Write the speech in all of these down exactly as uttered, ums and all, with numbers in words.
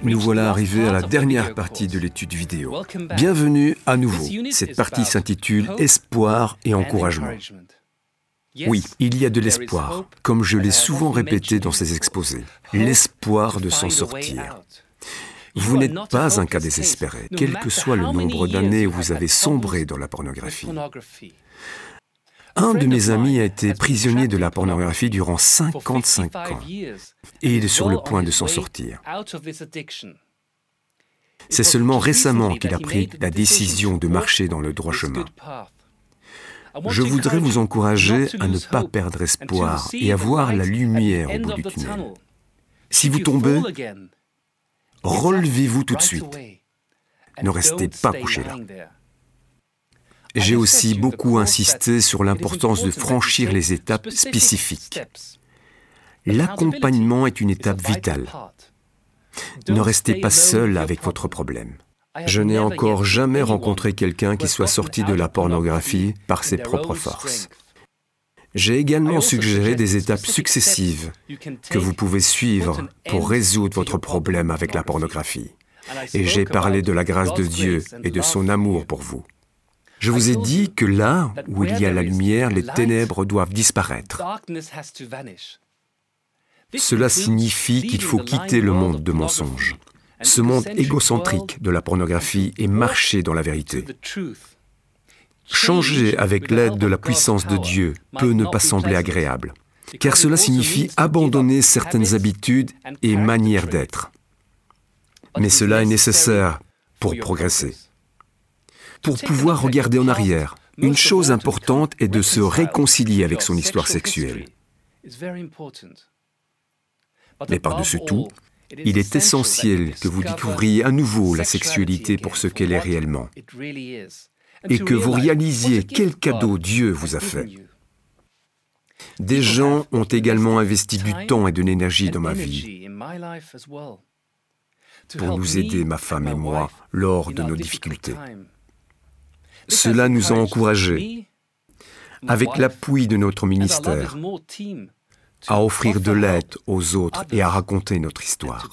Nous voilà arrivés à la dernière partie de l'étude vidéo. Bienvenue à nouveau. Cette partie s'intitule « Espoir et encouragement ». Oui, il y a de l'espoir, comme je l'ai souvent répété dans ces exposés. L'espoir de s'en sortir. Vous n'êtes pas un cas désespéré, quel que soit le nombre d'années où vous avez sombré dans la pornographie. Un de mes amis a été prisonnier de la pornographie durant cinquante-cinq ans et il est sur le point de s'en sortir. C'est seulement récemment qu'il a pris la décision de marcher dans le droit chemin. Je voudrais vous encourager à ne pas perdre espoir et à voir la lumière au bout du tunnel. Si vous tombez, relevez-vous tout de suite. Ne restez pas couché là. J'ai aussi beaucoup insisté sur l'importance de franchir les étapes spécifiques. L'accompagnement est une étape vitale. Ne restez pas seul avec votre problème. Je n'ai encore jamais rencontré quelqu'un qui soit sorti de la pornographie par ses propres forces. J'ai également suggéré des étapes successives que vous pouvez suivre pour résoudre votre problème avec la pornographie. Et j'ai parlé de la grâce de Dieu et de son amour pour vous. Je vous ai dit que là où il y a la lumière, les ténèbres doivent disparaître. Cela signifie qu'il faut quitter le monde de mensonges, ce monde égocentrique de la pornographie et marcher dans la vérité. Changer avec l'aide de la puissance de Dieu peut ne pas sembler agréable, car cela signifie abandonner certaines habitudes et manières d'être. Mais cela est nécessaire pour progresser. Pour pouvoir regarder en arrière, une chose importante est de se réconcilier avec son histoire sexuelle. Mais par-dessus tout, il est essentiel que vous découvriez à nouveau la sexualité pour ce qu'elle est réellement et que vous réalisiez quel cadeau Dieu vous a fait. Des gens ont également investi du temps et de l'énergie dans ma vie pour nous aider, ma femme et moi, lors de nos difficultés. Cela nous a encouragés, avec l'appui de notre ministère, à offrir de l'aide aux autres et à raconter notre histoire.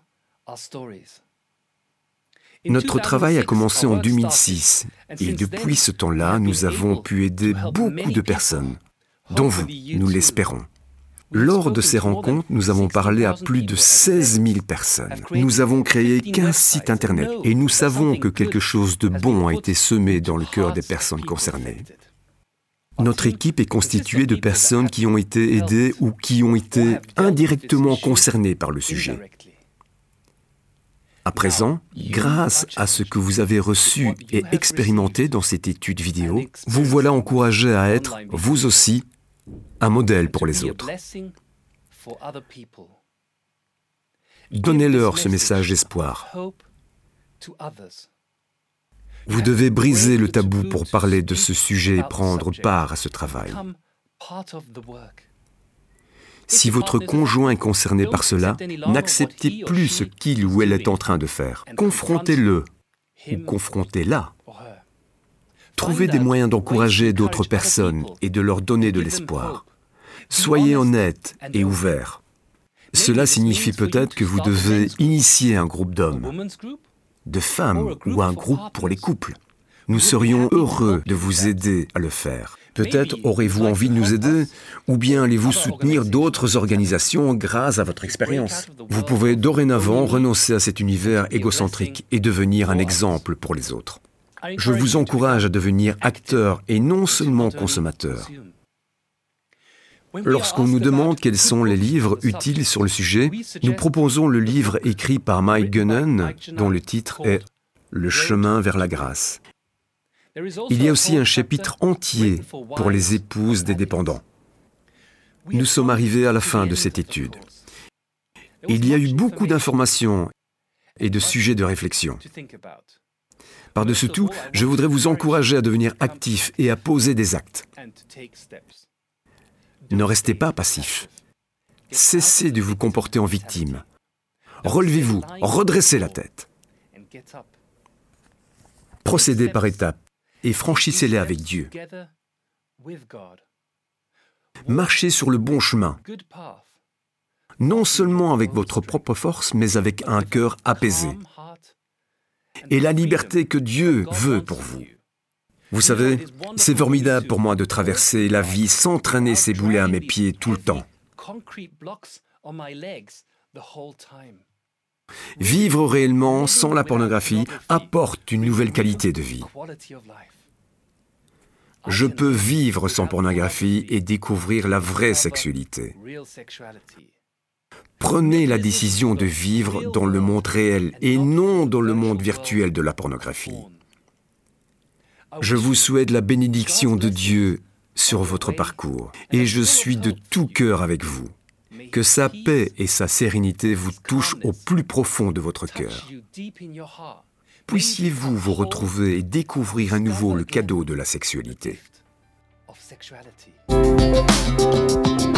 Notre travail a commencé en deux mille six et depuis ce temps-là, nous avons pu aider beaucoup de personnes, dont vous, nous l'espérons. Lors de ces rencontres, nous avons parlé à plus de seize mille personnes. Nous avons créé quinze sites Internet et nous savons que quelque chose de bon a été semé dans le cœur des personnes concernées. Notre équipe est constituée de personnes qui ont été aidées ou qui ont été indirectement concernées par le sujet. À présent, grâce à ce que vous avez reçu et expérimenté dans cette étude vidéo, vous voilà encouragés à être, vous aussi, un modèle pour les autres. Donnez-leur ce message d'espoir. Vous devez briser le tabou pour parler de ce sujet et prendre part à ce travail. Si votre conjoint est concerné par cela, n'acceptez plus ce qu'il ou elle est en train de faire. Confrontez-le ou confrontez-la. Trouvez des moyens d'encourager d'autres personnes et de leur donner de l'espoir. Soyez honnête et ouvert. Cela signifie peut-être que vous devez initier un groupe d'hommes, de femmes ou un groupe pour les couples. Nous serions heureux de vous aider à le faire. Peut-être aurez-vous envie de nous aider, ou bien allez-vous soutenir d'autres organisations grâce à votre expérience. Vous pouvez dorénavant renoncer à cet univers égocentrique et devenir un exemple pour les autres. Je vous encourage à devenir acteur et non seulement consommateur. Lorsqu'on nous demande quels sont les livres utiles sur le sujet, nous proposons le livre écrit par Mike Gunnan, dont le titre est « Le chemin vers la grâce ». Il y a aussi un chapitre entier pour les épouses des dépendants. Nous sommes arrivés à la fin de cette étude. Il y a eu beaucoup d'informations et de sujets de réflexion. Par-dessus tout, je voudrais vous encourager à devenir actif et à poser des actes. Ne restez pas passif. Cessez de vous comporter en victime. Relevez-vous, redressez la tête. Procédez par étapes et franchissez-les avec Dieu. Marchez sur le bon chemin. non seulement avec votre propre force, mais avec un cœur apaisé, et la liberté que Dieu veut pour vous. Vous savez, c'est formidable pour moi de traverser la vie sans traîner ces boulets à mes pieds tout le temps. Vivre réellement sans la pornographie apporte une nouvelle qualité de vie. Je peux vivre sans pornographie et découvrir la vraie sexualité. Prenez la décision de vivre dans le monde réel et non dans le monde virtuel de la pornographie. Je vous souhaite la bénédiction de Dieu sur votre parcours et je suis de tout cœur avec vous. Que sa paix et sa sérénité vous touchent au plus profond de votre cœur. Puissiez-vous vous retrouver et découvrir à nouveau le cadeau de la sexualité.